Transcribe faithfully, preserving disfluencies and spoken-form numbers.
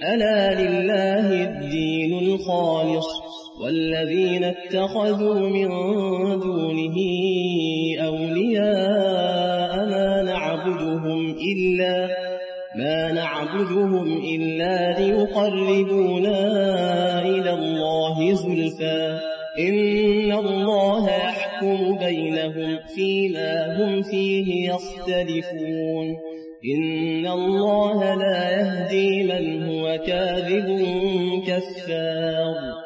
ألا لله الدين الخالص والذين اتخذوا من دونه أولياء ما نعبدهم إلا ما نعبدهم إلا ليقربونا إلى الله زلفى إن الله يحكم بينهم فيما هم فيه يختلفون إن الله لا يهدي من هو كاذب كفار